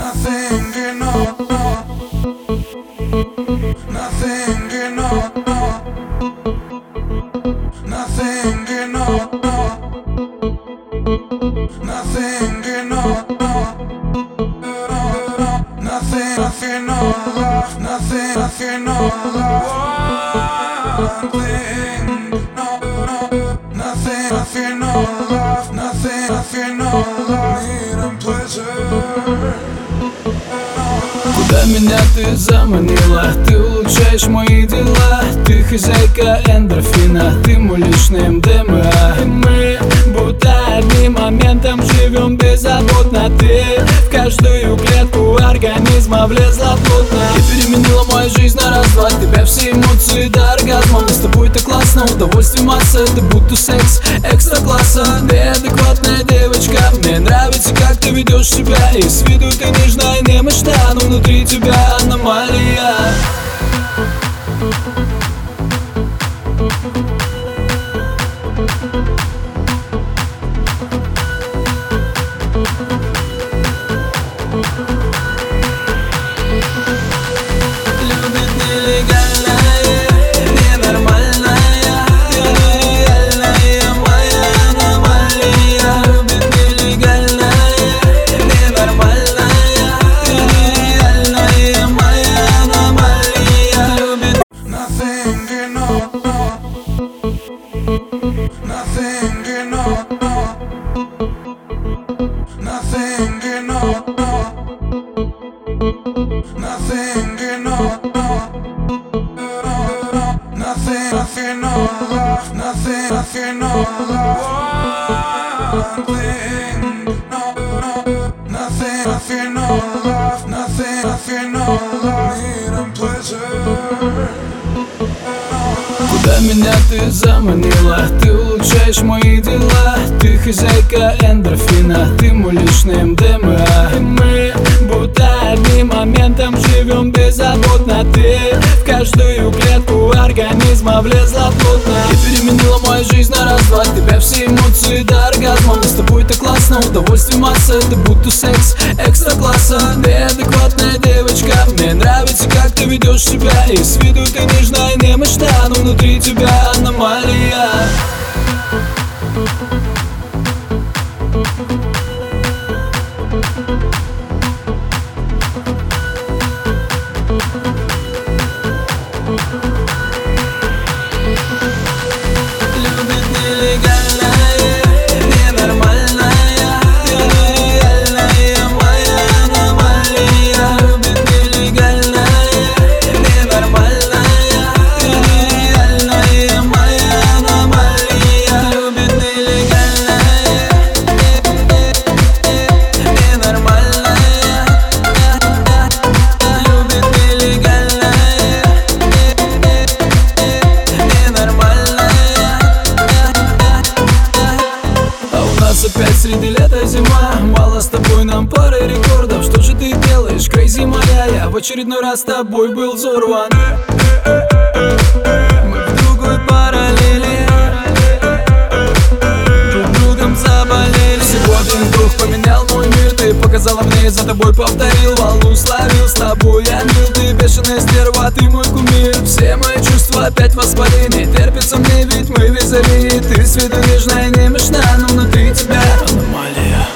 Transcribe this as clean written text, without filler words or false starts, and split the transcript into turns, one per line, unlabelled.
Nothing, you know, nothing, you know, nothing, you know, nothing, you know, nothing, nothing, no love, nothing, nothing, no love. One thing, no, nothing, nothing, no love, nothing, nothing, no love. Need and pleasure.
Куда меня ты заманила? Ты улучшаешь мои дела. Ты хозяйка эндорфина, ты мой личный МДМА. Мы будто одним моментом живем беззаботно. Ты в каждую клетку организма влезла плотно и переменила мою жизнь на раз-два. Тебя все эмоции до оргазма. Мы с тобой так классно, удовольствий масса. Это будто секс экстра класса. Ты адекватная девочка, мне нравится, как ты ведешь себя. И с виду ты нежна и немощна, но внутри тебя аномалия. Любит нелегальная, ненормальная, нереальная моя аномалия. Любит нелегальная, ненормальная, нереальная моя аномалия. Любит
Nothing, you know, nothing, you know, nothing, you know, nothing, you know, nothing, nothing, no love, nothing, nothing, no love. One thing, no, nothing, nothing, no love, nothing, nothing, no love. Need and pleasure.
Куда меня ты заманила? Ты улучшаешь мои дела. Ты хозяйка эндорфина, ты мой личный МДМА. Мы будто одним моментом живем беззаботно. Ты в каждую клетку организма влезла плотно и переменила мою жизнь на раз-два. Тебя все эмоции до оргазма. Мы с тобой так классно, удовольствий масса. Это будто секс экстра класса. Ты адекватная девочка, мне нравится, как ты ведешь себя. И с виду ты нежна и немощна, но внутри тебя аномалия. Любит нелегальная, ненормальная, нереальная моя аномалия. Любит нелегальная, ненормальная, нереальная моя аномалия. Любит нелегальная, ненормальная, любит нелегальная, ненормальная. А у нас опять среди лета зима. Мало с тобой нам пары рекордов. Что же ты делаешь, crazy моя? Я в очередной раз с тобой был взорван. Мы в другой параллели, друг другом заболели. Всего один дух поменял мой мир. Ты показала мне, за тобой повторил. Волну словил, с тобой я мил. Ты бешеная стерва, ты мой кумир. Все мои чувства опять воспалены. Терпится мне, ведь мы визави. Ты с виду нежная и немощна, но внутри тебя аномалия.